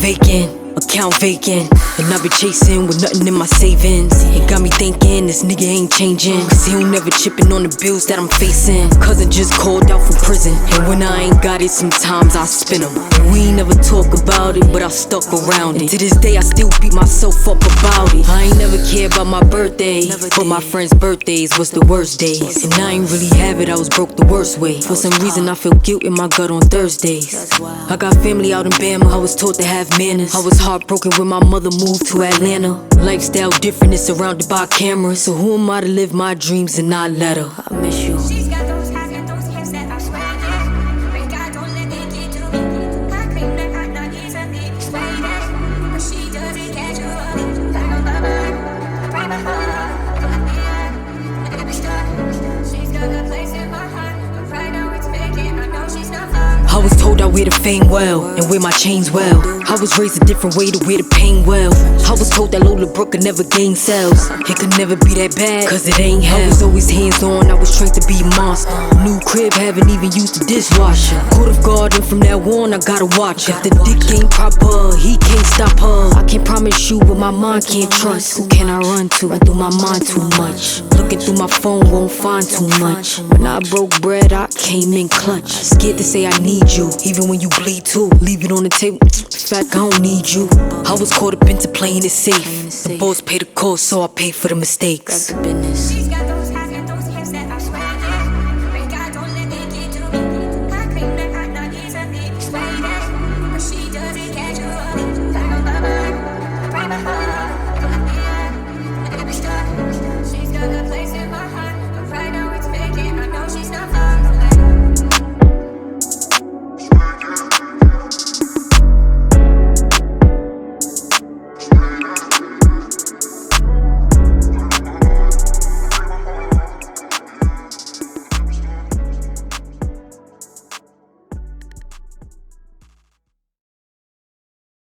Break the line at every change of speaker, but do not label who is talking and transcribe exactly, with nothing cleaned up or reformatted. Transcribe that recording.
vacant, account vacant, and I be chasing with nothing in my savings. It got me thinking this nigga ain't changing, cause he don't never chipping on the bills that I'm facing. Cousin just called out from prison, and when I ain't got it, sometimes I spin them. We ain't never talk about it, but I stuck around it. To this day I still beat myself up about it. I ain't never cared about my birthday, but my friends' birthdays was the worst days. And I ain't really have it, I was broke the worst way. For some reason I feel guilt in my gut on Thursdays. I got family out in Bama, I was taught to have manners. I was heartbroken when my mother moved to Atlanta. Lifestyle different, it's surrounded by cameras. So who am I to live my dreams and not let her? I miss you.
She's got those eyes and those hips that I swear at. Pray God don't let it get to me. I claim that I'm not easily persuaded, but she doesn't catch you up. I don't love her, I pray for her, but yeah, I never stuck. She's got a place in my heart, but right now it's vacant. I know she's not fun.
I was told I wear the fame well, and wear my chains well. I was raised a different way to wear the pain well. I was told that Lola Brooke could never gain sales. It could never be that bad, cause it ain't hell. I was always hands on, I was trained to be a monster. New crib, haven't even used the dishwasher. Court of God, and from now on I gotta watch. If the dick ain't proper, he can't stop her. I can't promise you what my mind can't trust. Who can I run to? Run through my mind too much. Looking through my phone won't find too much. When I broke bread, I came in clutch. Scared to say I need you, even when you bleed too. Leave it on the table, in fact I don't need you. I was caught up into playing it safe. The boss paid the cost, so I paid for the mistakes.
She's